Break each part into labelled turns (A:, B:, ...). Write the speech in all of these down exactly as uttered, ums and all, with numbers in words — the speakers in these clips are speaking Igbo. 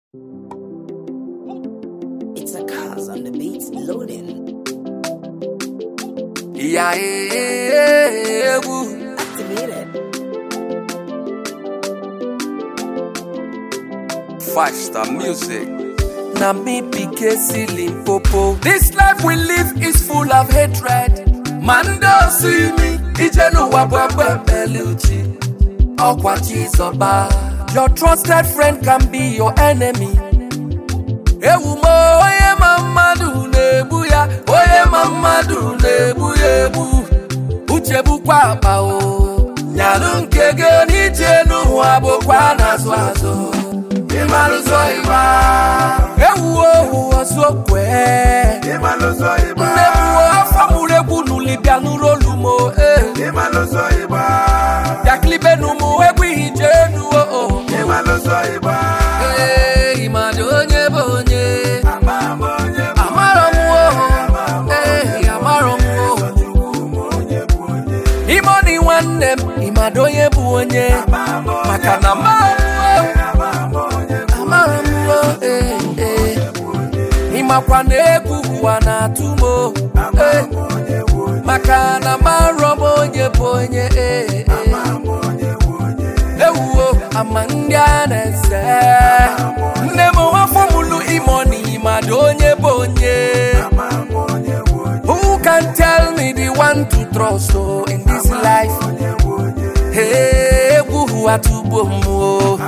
A: It's a cause on the beats loading.
B: Yeah, yeah, yeah, woo.
A: Activated.
B: Five star music. Na me P K C Limpopo. This life we live is full of hatred. Man don't see me. Ijenu wabwabwe beluchi. Okwa chizoba. Your trusted friend can be your enemy. Ewumo oye mamadu nebu ya. Oye mamadu nebu yebu. Uchebu kwa apa o. Nyalu nkege nijenu wabo kwa nazwazo. Imaluzo iba. Ewu ohu osokwe.
C: Imaluzo iba.
B: Nebu afamure bunu libya nurolumo eh.
C: Imaluzo iba.
B: Yaklibe numu egwi hijenu oh.
C: Imaluzo iba.
B: Eh, imadonye bonye.
C: Amamonye.
B: Amaromu oh. Eh, amaromu oh. Imoni wanem, imadonye bonye. Makana mamu oh. Eh, eh. Imakwane kuwa na tumo eh. Makana maromo nye ponye eh, eh. Ewo amandia nese Nemo wafomulu imoni imadonye bonye. Who can tell me the one to trust oh, in this life? Hey, who are to bomo?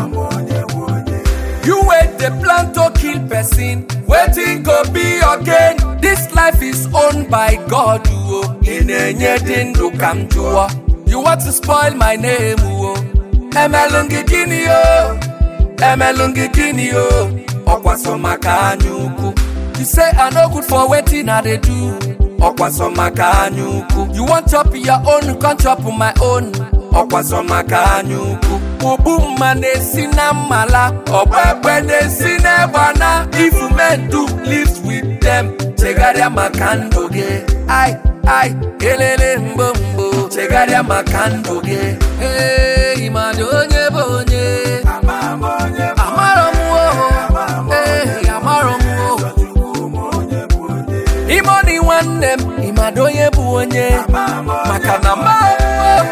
B: You wait the plan to kill person, waiting go be again. This life is owned by God. Oh. In any dindu come to war. You want to spoil my name? Oh. Emelungi dinio, Emelungi dinio. Okwaso makanyuku. You say I no good for waiting, I they do. Okwaso makanyuku. You want chop your own, you can't chop my own. Okwaso makanyuku. Ubuma nesina mala, obebe nesina bana. If you men do live with them, chegaria makandoge. Ay, ay, elele mbombo. Chegaria makandoge. Hey, imadonye bonye.
C: Amamonye.
B: Amaromu oh. Hey, amaromu oh. Imoni wanem, imadonye bonye. Makana mamu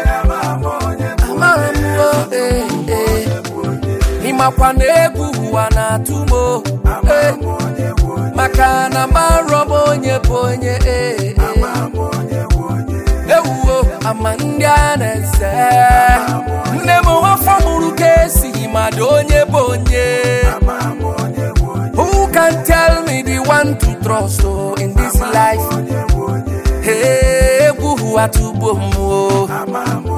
B: oh. Eh, eh. Imakwane kuwa na tumo eh. Makana marobo nye ponye eh, eh. Ewo amandia nese Nemo wafamuru kesi imadonye bonye. Who can tell me the one to trust oh, in this life? Hey, who are to bomo?